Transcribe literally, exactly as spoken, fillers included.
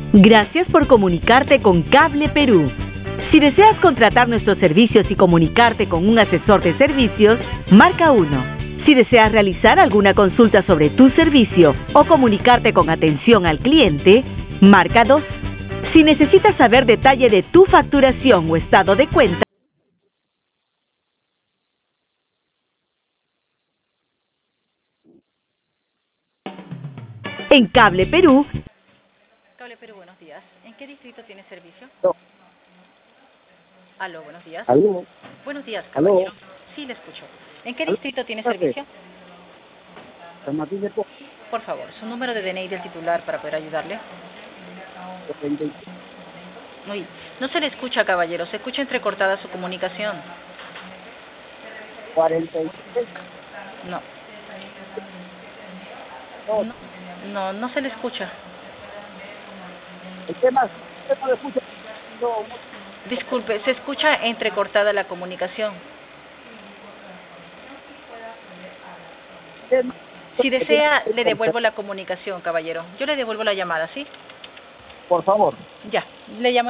Gracias por comunicarte con Cable Perú. Si deseas contratar nuestros servicios y comunicarte con un asesor de servicios, marca uno. Si deseas realizar alguna consulta sobre tu servicio o comunicarte con atención al cliente, marca dos. Si necesitas saber detalle de tu facturación o estado de cuenta, en Cable Perú. Cable Perú, buenos días. ¿En qué distrito tiene servicio? No. Aló, buenos días. Aló. Buenos días, Aló. caballero. Sí, le escucho. ¿En qué Aló. distrito tiene Espérate. servicio? San Martín de Porres. Por favor, su número de D N I del titular para poder ayudarle. treinta y Uy, no se le escucha, caballero. Se escucha entrecortada su comunicación. cuarenta y seis. No. No. No, no, no se le escucha. El tema es que no le escucha. No, Disculpe, se escucha entrecortada la comunicación. tema- Si desea, le devuelvo la comunicación, caballero. Yo le devuelvo la llamada, ¿sí? Por favor. Ya, le llamo.